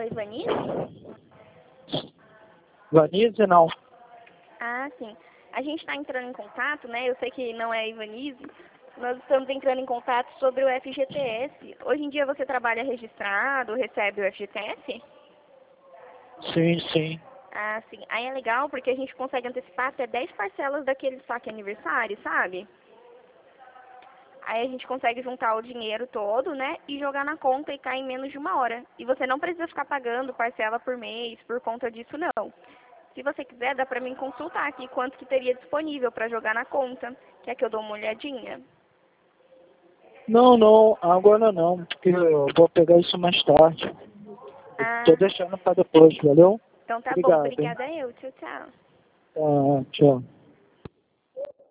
Ivanise? Vanise, não. Ah, sim. A gente está entrando em contato, né? Eu sei que não é a Ivanise. Nós estamos entrando em contato sobre o FGTS. Hoje em dia você trabalha registrado, recebe o FGTS? Sim, sim. Ah, sim. Aí é legal porque a gente consegue antecipar até 10 parcelas daquele saque aniversário, sabe? Aí a gente consegue juntar o dinheiro todo, né? E jogar na conta e cair em menos de 1 hora. E você não precisa ficar pagando parcela por mês por conta disso, não. Se você quiser, dá pra mim consultar aqui quanto que teria disponível pra jogar na conta. Quer que eu dou uma olhadinha? Não, não, agora não, porque eu vou pegar isso mais tarde. Ah, Tô deixando para depois, valeu? então tá bom. Obrigado, hein? Obrigada eu. Tchau, tchau. Tá, tchau.